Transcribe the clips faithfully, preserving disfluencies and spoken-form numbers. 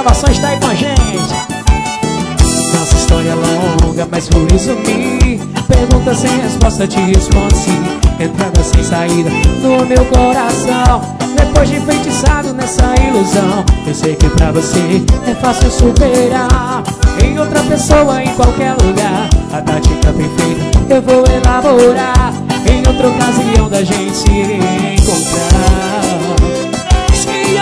Gravações tá aí com a gente. Nossa história é longa, mas vou resumir. Pergunta sem resposta, te respondo sim. Entrada sem saída no meu coração. Depois de enfeitiçado nessa ilusão, eu sei que pra você é fácil superar. Em outra pessoa, em qualquer lugar, a tática perfeita eu vou elaborar. Em outra ocasião da gente se encontrar. Se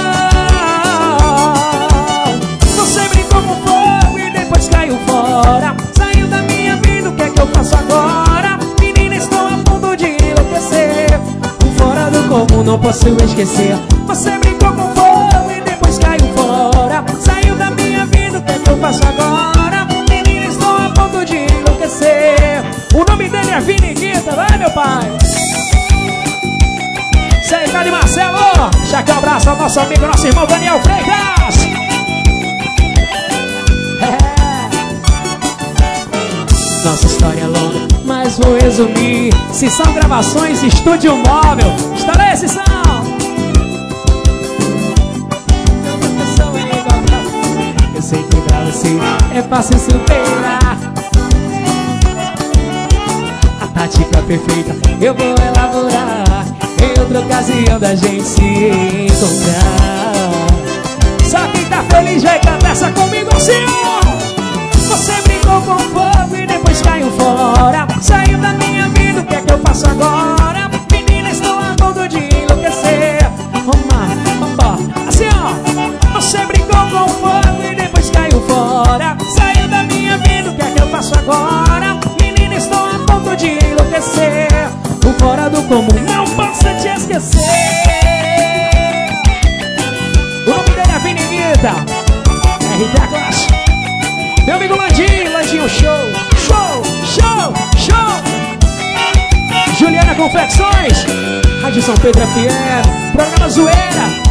amar. Você brincou com fogo e depois caiu fora. Saiu da minha vida, o que é que eu faço agora? Menina, estou a ponto de enlouquecer. O fora do comum não posso esquecer. Você brincou com fogo e depois caiu fora. Saiu da minha vida, o que é que eu faço agora? Menina, estou a ponto de enlouquecer. O nome dele é Vini Guita, vai meu pai. Isso aí, cara de Marcelo. Já aqui um abraço ao nosso amigo, nosso irmão Daniel Freitas. É. Nossa história é longa, mas vou resumir. Se são gravações, estúdio móvel. Estarei, se são. Eu sei que pra você é fácil superar. A tática perfeita eu vou elaborar. Em outra ocasião da gente se encontrar. Só quem tá feliz vai cantar essa comigo, senhor. Você brincou com fogo e depois caiu fora. Saiu da minha vida, o que é que eu faço agora? Menina, estou a ponto de enlouquecer. Vamos, vamos, assim ó. Você brincou com fogo e depois caiu fora. Saiu da minha vida, o que é que eu faço agora? Menina, estou a ponto de enlouquecer. O fora do comum não posso te esquecer. O nome dele é Vini Guita, R T A Clash. Meu amigo Landinho, Landinho show, show, show, show. Juliana Confecções, Rádio São Pedro F M, programa Zoeira.